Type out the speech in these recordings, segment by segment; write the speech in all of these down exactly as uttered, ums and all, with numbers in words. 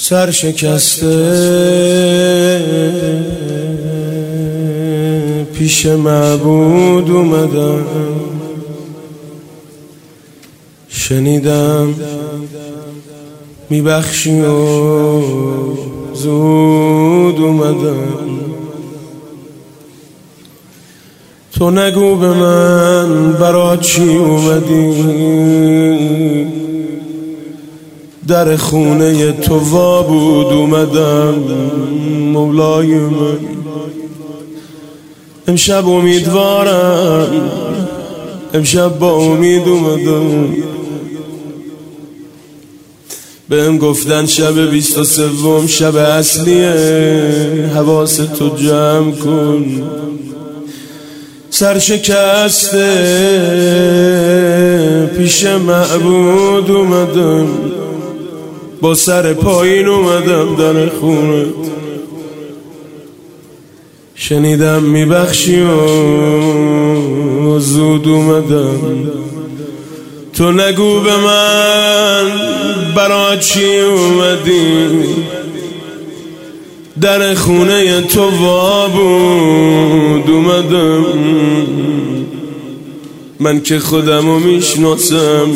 سر شکسته پیش معبود اومدم، شنیدم میبخشی و زود اومدم. تو نگو به من برا چی اومدی، در خونه تو وا بود اومدم. مولای من امشب امیدوارم، امشب با امید اومدم. بهم گفتن شب بیست و سوم شب اصلیه، حواس تو جمع کن. سرشکسته پیش معبود اومدم، با سر پایین اومدم در خونت. شنیدم میبخشی و زود اومدم. تو نگو به من برا چی اومدی، در خونه تو وا بود اومدم. من که خودمو میشناسم،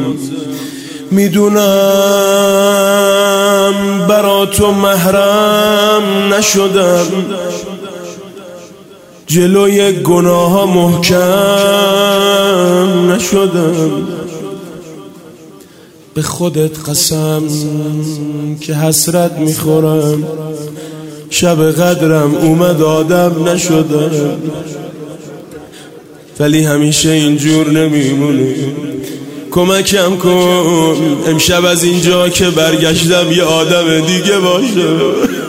میدونم برا تو محرم نشدم. جلوی گناه ها محکم نشدم. به خودت قسم که حسرت میخورم، شب قدرم اومد آدم نشدم. ولی همیشه اینجور نمیمونه، کمکم کن امشب از اینجا که برگشتم یه آدم دیگه باشه.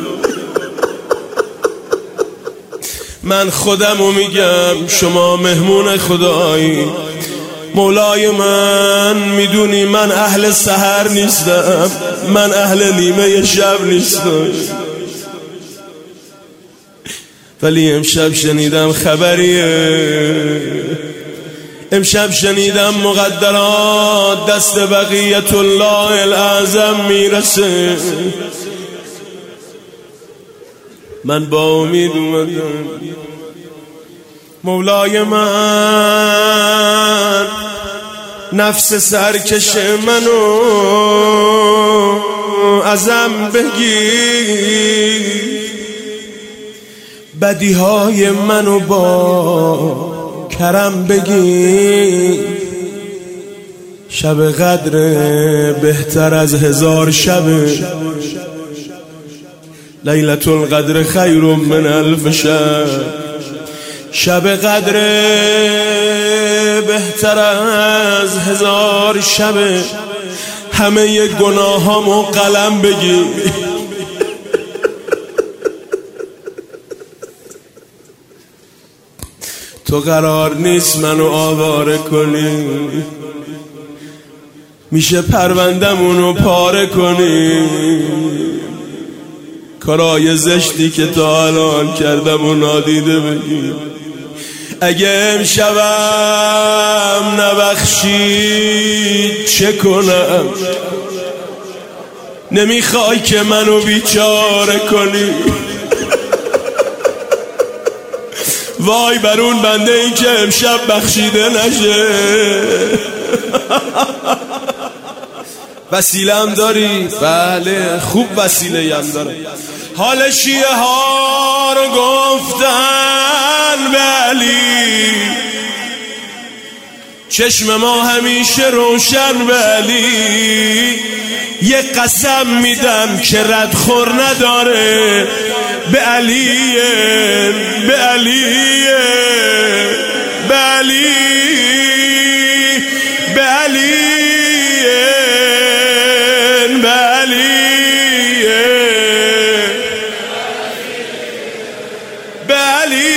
من خودمو میگم شما مهمون خدایی. مولای من میدونی من اهل سحر نیستم، من اهل نیمه شب نیستم. ولی امشب شنیدم خبریه، امشب شنیدم مقدرات دست بقیت الله الاعظم میرسه. من با امید اومدم. مولای من نفس سرکش منو ازم بگیر، بدیهای منو با کرم بگیر. شب قدر بهتر از هزار شب، لیلة القدر خیر من الف شب. شب قدر بهتر از هزار شب، همه گناهامو قلم بگیر. تو قرار نیست منو آواره کنی، میشه پروندمونو پاره کنی. کارای زشتی که تا الان کردم و نادیده بگیر. اگه امشبم نبخشید چه کنم؟ نمیخوای که منو بیچاره کنی؟ وای بر اون بنده این که امشب بخشیده نشه. وسیله هم داری؟ بله خوب وسیله هم داره. حال شیعه ها رو گفتن به علی، چشم ما همیشه روشن به علی. یه قسم میدم که ردخور نداره، به علی به علی به علی به علی به علی به علی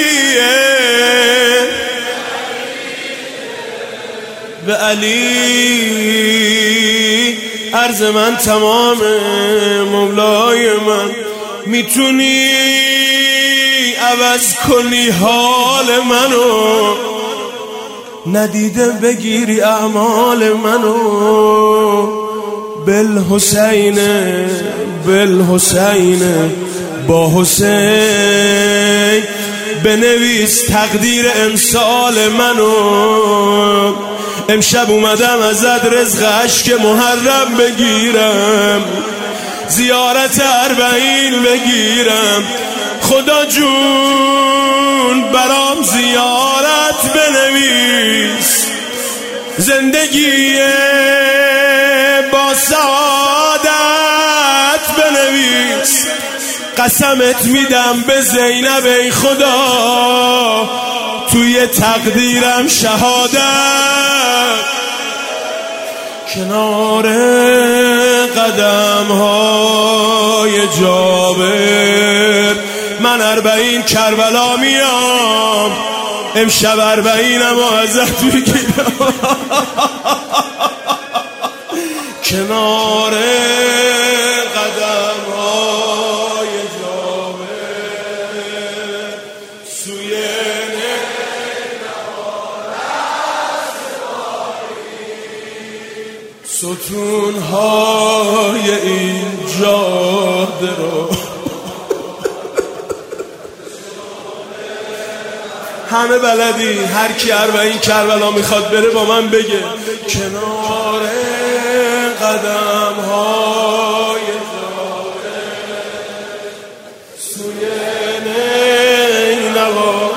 به علی. عرض من تمام مولای من، میتونی عوض کنی حال منو، ندیده بگیری اعمال منو. بالحسین بالحسین با حسین بنویس تقدیر امسال منو. امشب اومدم ازت رزق عشق محرم بگیرم، زیارت اربعین بگیرم. خدا جون برام زیارت بنویس، زندگی با سعادت بنویس. قسمت میدم به زینب ای خدا توی تقدیرم شهادت. کنار قدم های جابر من اربعین کربلا میام، امشب اربعینم ازت بگیرم. کنار قدم های جابر سوی ستون های این جاده رو همه بلدی، هر کی اربعین کربلا میخواد بره با من بگه. کنار قدم های جابر سوی نینوا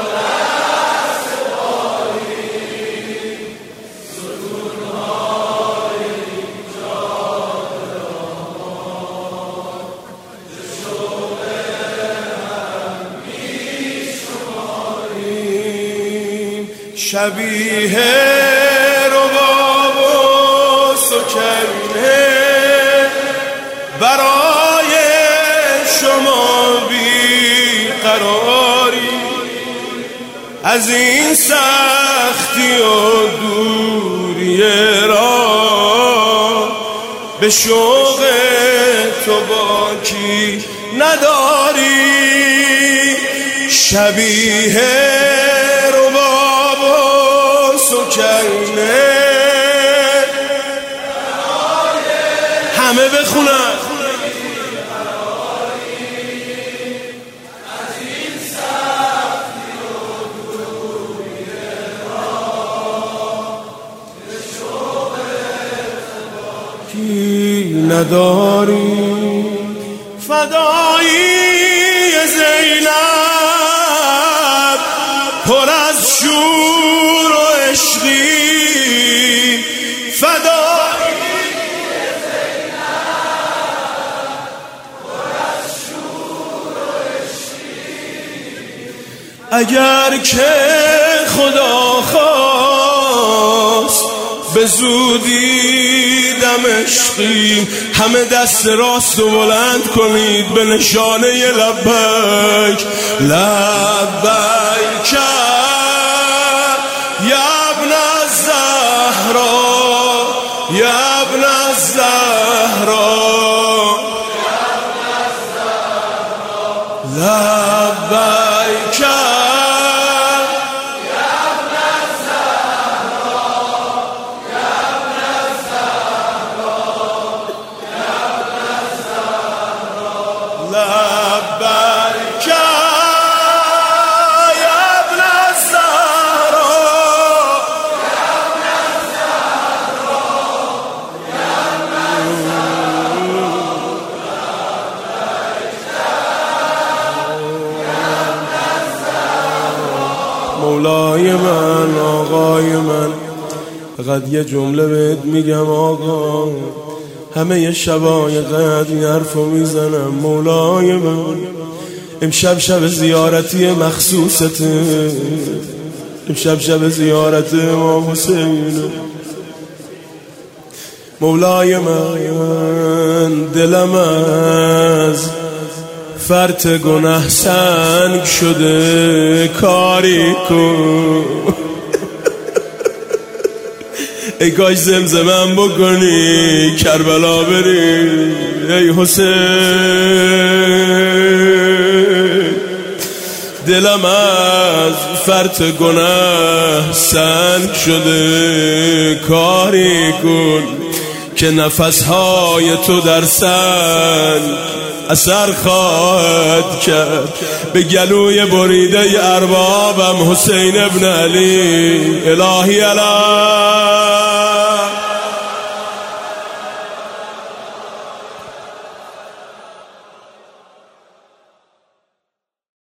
شبیه رباب و سکینه برای شما بیقراری، از این سختی و دوری را به شوق تو باکی نداری. شبیه سکینه همه بخونن کی نداری. فدایی زینب پر از شور و عشقی، فدایی زینب پر از شور و عشقی. اگر که خدا خواست به زودی دمشقی همه دست راست و بلند کنید به نشانه لبیک لبیک یا ابن الزهرا یا ابن الزهرا لبیک مولای من آقای من. فقط یه جمله بهت میگم آقا، همه یه شبای قدر این حرفو میزنم. مولای من امشب شب زیارتی مخصوصته، امشب شب زیارت امام حسین. مولای من دلم از فرط گناه سنگ شده، کاری کن ای کاش زمزمم بکنی کربلا بری ای حسین. دلم از فرط گناه سنگ شده، کاری کن که نفسهای تو در سن اثر خواهد کرد. به گلوی بریده اربابم حسین ابن علی الهی علی